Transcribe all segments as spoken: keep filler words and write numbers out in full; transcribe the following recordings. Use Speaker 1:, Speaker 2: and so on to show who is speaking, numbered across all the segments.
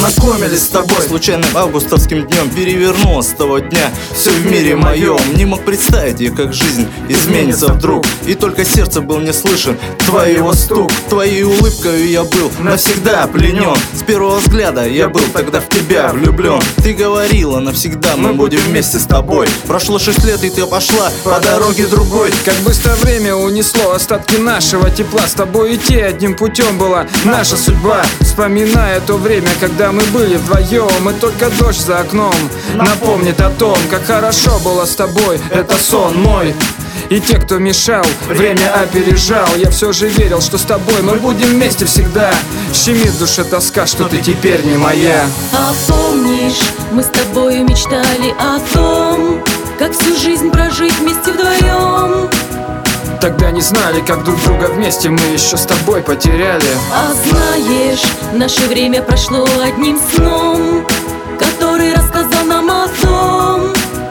Speaker 1: познакомились с тобой.
Speaker 2: Случайным августовским днем перевернуло с того дня все в мире моем. Не мог представить я, как жизнь изменится вдруг, и только сердце был не слышен твоего стук. Твоей улыбкой я был навсегда пленен. С первого взгляда я был тогда в тебя влюблен. Ты говорила навсегда мы будем вместе с тобой. Прошло шесть лет и ты пошла по дороге другой.
Speaker 1: Как быстро время унесло остатки нашего тепла. С тобой идти одним путем была наша судьба. Вспоминая то время, когда мы были вдвоем, и только дождь за окном напомнит о том, как хорошо было с тобой. Это сон мой. И те, кто мешал, время опережал. Я все же верил, что с тобой мы будем вместе всегда. Щемит в душе тоска, что ты теперь не моя.
Speaker 3: А помнишь, мы с тобою мечтали о том, как всю жизнь прожить вместе вдвоем.
Speaker 1: Тогда не знали, как друг друга вместе мы еще с тобой потеряли.
Speaker 3: А знаешь, наше время прошло одним сном, который рассказал нам о том,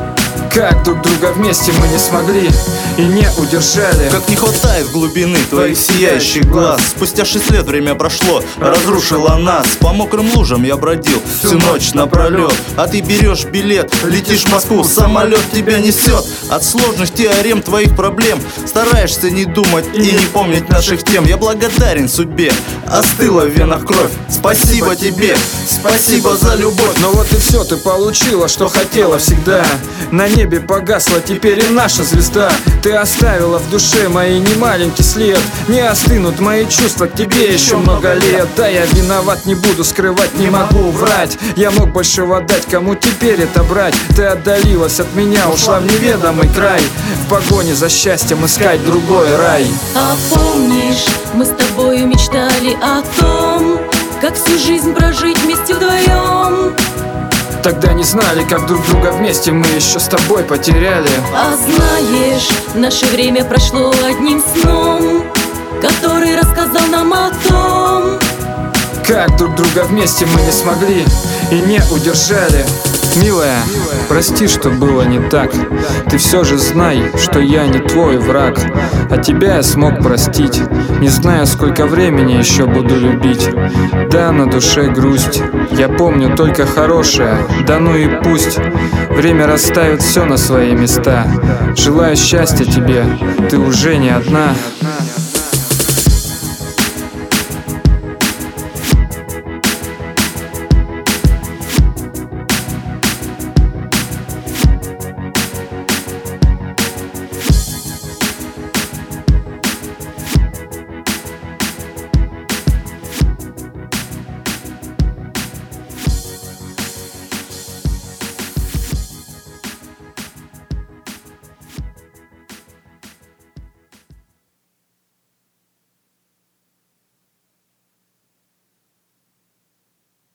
Speaker 1: как друг друга вместе мы не смогли и не удержали.
Speaker 2: Как не хватает глубины твоих сияющих глаз. Спустя шесть лет время прошло, разрушило нас. По мокрым лужам я бродил всю ночь напролет, а ты берешь билет, летишь в Москву, самолет тебя несет. От сложных теорем твоих проблем стараешься не думать и не помнить наших тем. Я благодарен судьбе, остыла в венах кровь. Спасибо тебе, спасибо за любовь.
Speaker 1: Но вот и все, ты получила, что хотела всегда. На небе погасла теперь и наша звезда. Ты оставила в душе моей немаленький след. Не остынут мои чувства к тебе еще много лет. Да, я виноват, не буду скрывать, не могу врать. Я мог большего дать, кому теперь это брать? Ты отдалилась от меня, ушла в неведомый край, в погоне за счастьем искать другой рай.
Speaker 3: А помнишь, мы с тобою мечтали о том, как всю жизнь прожить вместе вдвоем.
Speaker 1: Тогда не знали, как друг друга вместе мы еще с тобой потеряли.
Speaker 3: А знаешь, наше время прошло одним сном, который рассказал нам о том,
Speaker 1: как друг друга вместе мы не смогли и не удержали. Милая, прости, что было не так. Ты все же знай, что я не твой враг. А тебя я смог простить. Не знаю, сколько времени еще буду любить. Да, на душе грусть. Я помню только хорошее. Да ну и пусть. Время расставит все на свои места. Желаю счастья тебе, ты уже не одна.